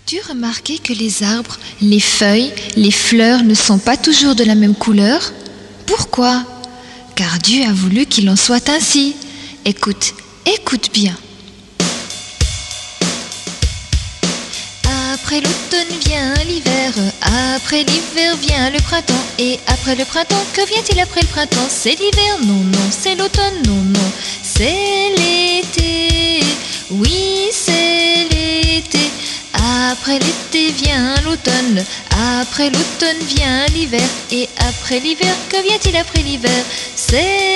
As-tu remarqué que les arbres, les feuilles, les fleurs ne sont pas toujours de la même couleur? Pourquoi? Car Dieu a voulu qu'il en soit ainsi. Écoute, écoute bien. Après l'automne vient l'hiver, après l'hiver vient le printemps. Et après le printemps, que vient-il après le printemps? C'est l'hiver, non, non, c'est l'automne, non, non, c'est l'été. Oui, c'est l'été. Après l'été vient l'automne, après l'automne vient l'hiver. Et après l'hiver, que vient-il après l'hiver? C'est